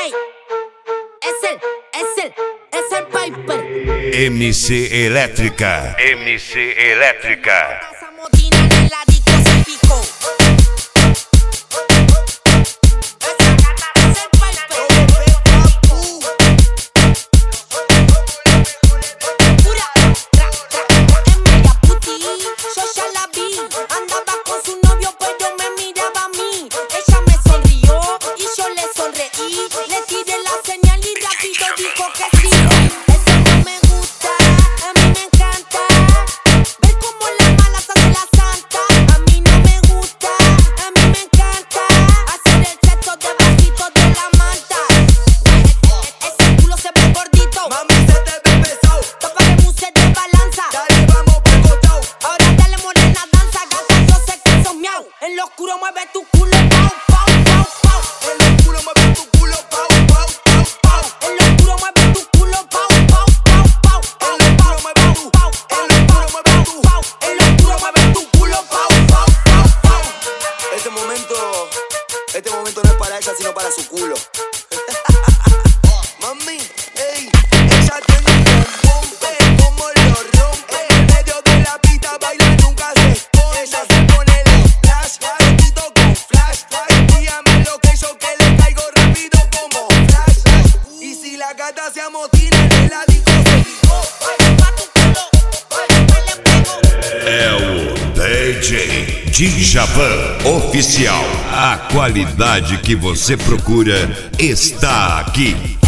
Es el Piper. MC Elétrica. MC Elétrica. Esa motina en la disco se picó. Esa gata es el Piper. Pura, tra, es media puti. Yo ya la vi. Andaba con su novio, pero me miraba a mí. Ella me sonrió y yo le sonreí. Le tiré la señal y rápido dijo que sí. Eso no me gusta, a mí me encanta. Ver cómo la mala se hace la santa. A mí no me gusta, a mí me encanta. Hacer el sexo debajito de la manta. Ese culo se ve gordito. Mami, se te ve pesado. Tapa que muse de balanza. Dale, vamos por costado. Ahora dale morena, danza, gata, yo sé que sos miau. En lo oscuro mueve tu culo, pau, pau, pau, pau. En lo oscuro mueve tu culo, pau, pau, pau, pau. En lo oscuro mueve tu culo, pau, pau, pau, pau. En lo oscuro mueve tu, en lo oscuro mueve tu, en lo oscuro mueve tu culo, pau, pau, pau, pau. Este momento no es para ella, sino para su culo. Mami, ey, ella tiene un rompe, como lo rompe. En medio de la pista baila, nunca se esconde. Ella se pone el flash, ratito con flash. Dígame lo que yo que le caigo rápido como flash. Y si la gata se amotina, en la disco se picó. É o DJ Djavan Oficial. A qualidade que você procura está aqui.